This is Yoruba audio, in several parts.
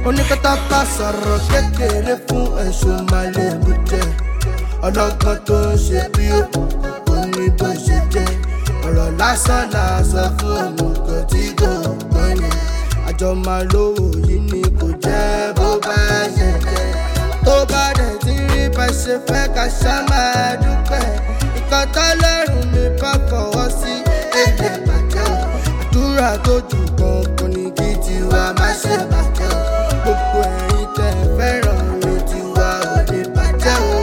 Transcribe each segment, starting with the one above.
Oníkátàkà sọ̀rọ̀ kékeré fún ẹ̀sùn màlẹ́bù jẹ́. Ọlọ́gbọ́n tó ń ṣe bí òkùnkùn ní bó ṣe jẹ́. Ọ̀rọ̀ lásán làásọ fún òmùgọ̀ tí kò gbọ́n yẹn. Àjọ máa lówó yìí ni kò jẹ́ bó bá ṣe jẹ́. Tó bá dẹ̀ tí rí bá ṣe fẹ́ ká ṣá máa dúpẹ́. Nǹkan tọ́lọ́run mi bá fọwọ́ sí èdè bàjẹ́ o. Àdúrà tó jù kan kò ní kí tiwa má ṣe bàjẹ́ o. Gbogbo ẹ̀yin tẹ́ fẹ́ràn mi tiwa ò ní bàjẹ́ o.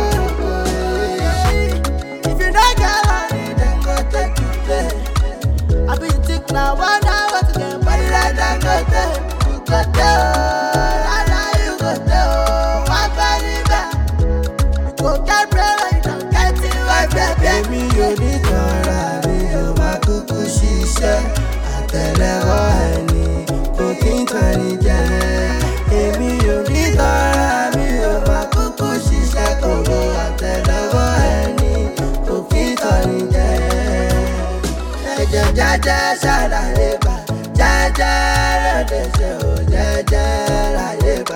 If you don't get money, then go take you play. I be thick now, one hour to get body like that, go take. You go tell, you go tell. One body back. You go get bread when you don't get it, my baby. Èmi ò ní tọ́ra mi ò máa kúkú ṣiṣẹ́. Àtẹ́lẹwọ́ ẹni kò kí n tàn ní jẹ. Èmi ò ní tọ́ra mi ò máa kúkú ṣiṣẹ́. Kòkó àtẹ́lẹwọ́ ẹni kò kí n tàn ní jẹ. Jẹ́jẹ́ ṣàlàyé bá, jẹ́jẹ́ lóde ṣe ò jẹ́jẹ́ láyé bá,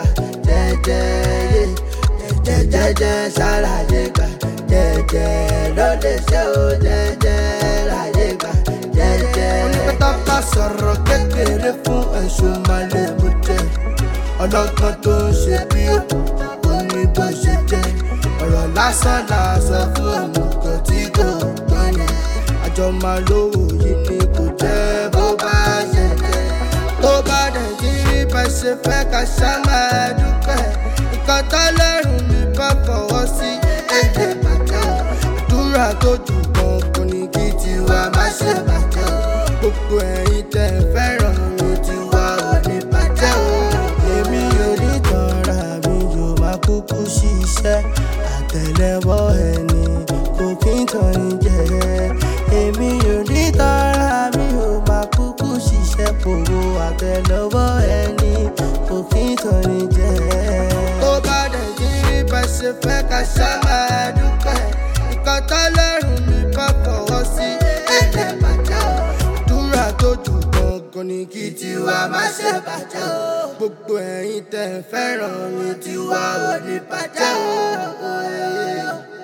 jẹ́jẹ́ ṣàlàyé bá, jẹ́jẹ́ lóde ṣe ò jẹ́jẹ́ láyé bá, jẹ́jẹ́. Oníkátàkà sọ̀rọ̀ kékeré fún ẹ̀sùn màlẹ́bù jẹ́. Ọlọ́gbọ́n tó ń ṣe bí òkùnkùn ní bó ṣe jẹ́. Ọ̀rọ̀ lásán làásọ fún òmùgọ̀ tí kò gbọ́n yẹn. Àjọ máa lówó yìí ni kò jẹ́ bó bá ṣe jẹ́. Tó bá dẹ̀ tí rí bá ṣe fẹ́ ká ṣá máa dúpẹ́. Nǹkan tọ́lọ́run mi bá fọwọ́ sí èdè bàjẹ́ o. Àdúrà tó jù kan kò ní kí tiwa má ṣe bàjẹ́ o. Gbogbo ẹ̀yin tẹ́ fẹ́ràn mi tiwa ò ní bàjẹ́ o. Èmi ò ní tọ́ra mi yóò máa kúkú ṣiṣẹ́. Àtẹ́lẹwọ́ ẹni kò kí n tàn ní jẹ. Èmi ò ní tọ́ra mi ò máa kúkú ṣiṣẹ́. Kòkó àtẹ́lẹwọ́ ẹni kò kí n tàn ní jẹ. Tó bá dẹ̀ tí rí bá ṣe fẹ́ ká ṣá máa dúpẹ́. Nǹkan tọ́lọ́run mi bá fọwọ́ sí èdè bàjẹ́ o. Àdúrà tó jù kan kò ní kí tiwa má ṣe bàjẹ́ o. Gbogbo ẹ̀yin tẹ́ fẹ́ràn mi tiwa ò ní bàjẹ́ o.